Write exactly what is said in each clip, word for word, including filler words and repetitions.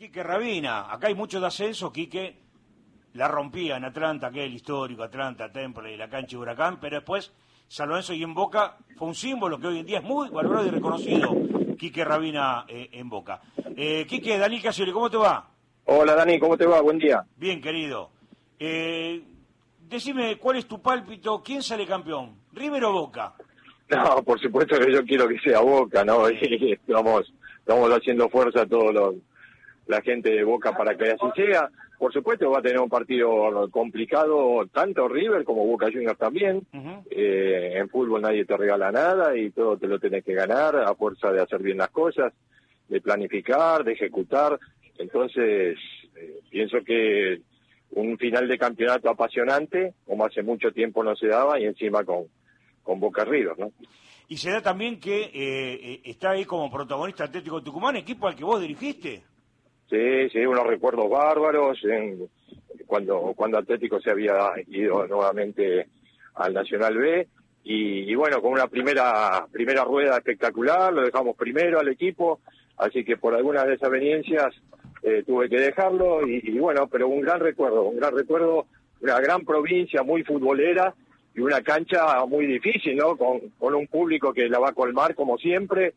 Quique Rabina, acá hay mucho de ascenso. Quique la rompía en Atlanta, aquel histórico Atlanta, Temple y la cancha de Huracán, pero después San Lorenzo y en Boca fue un símbolo que hoy en día es muy valorado y reconocido. Quique Rabina eh, en Boca. Eh, Quique, Dani Casioli, ¿cómo te va? Hola Dani, ¿cómo te va? Buen día. Bien, querido. Eh, decime, ¿cuál es tu pálpito? ¿Quién sale campeón? ¿River o Boca? No, por supuesto que yo quiero que sea Boca, ¿no? Y estamos, estamos haciendo fuerza a todos los, la gente de Boca para que así sea. Por supuesto va a tener un partido complicado, tanto River como Boca Juniors también. Uh-huh. Eh, en fútbol nadie te regala nada y todo te lo tenés que ganar a fuerza de hacer bien las cosas, de planificar, de ejecutar. Entonces, eh, pienso que un final de campeonato apasionante, como hace mucho tiempo no se daba, y encima con, con Boca River, ¿no? Y se da también que eh, está ahí como protagonista Atlético Tucumán, equipo al que vos dirigiste. Sí, sí, unos recuerdos bárbaros en, cuando cuando Atlético se había ido nuevamente al Nacional B y, y bueno, con una primera primera rueda espectacular, lo dejamos primero al equipo, así que por algunas desavenencias eh, tuve que dejarlo y, y bueno, pero un gran recuerdo, un gran recuerdo, una gran provincia muy futbolera y una cancha muy difícil, ¿no? Con, con un público que la va a colmar como siempre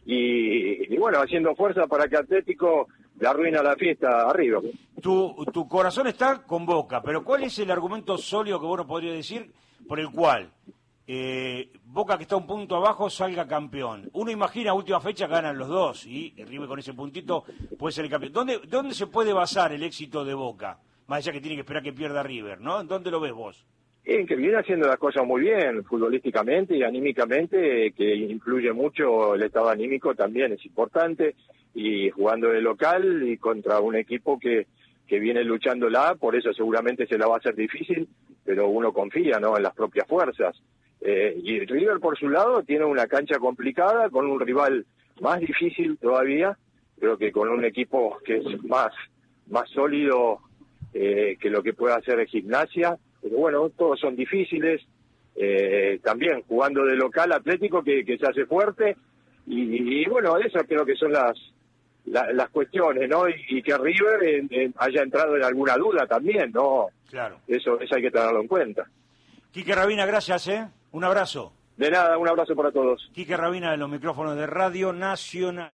y, y bueno, haciendo fuerza para que Atlético le arruina la fiesta arriba. Tu, tu corazón está con Boca, pero ¿cuál es el argumento sólido que vos nos podrías decir por el cual eh, Boca, que está un punto abajo, salga campeón? Uno imagina a última fecha ganan los dos y River con ese puntito puede ser el campeón. ¿Dónde, dónde se puede basar el éxito de Boca? Más allá que tiene que esperar que pierda River, ¿no? ¿Dónde lo ves vos? Eh, que viene haciendo las cosas muy bien, futbolísticamente y anímicamente, que influye mucho el estado anímico también, es importante, y jugando de local y contra un equipo que, que viene luchándola, por eso seguramente se la va a hacer difícil, pero uno confía, ¿no?, en las propias fuerzas. Eh, y River, por su lado, tiene una cancha complicada, con un rival más difícil todavía, creo que con un equipo que es más, más sólido eh, que lo que puede hacer Gimnasia. Pero bueno, todos son difíciles, eh, también jugando de local Atlético que, que se hace fuerte, y, y bueno, esas creo que son las la, las cuestiones, ¿no? Y, y que River en, en, haya entrado en alguna duda también, ¿no? Claro. Eso, eso hay que tenerlo en cuenta. Quique Rabina, gracias, ¿eh? Un abrazo. De nada, un abrazo para todos. Quique Rabina de los micrófonos de Radio Nacional.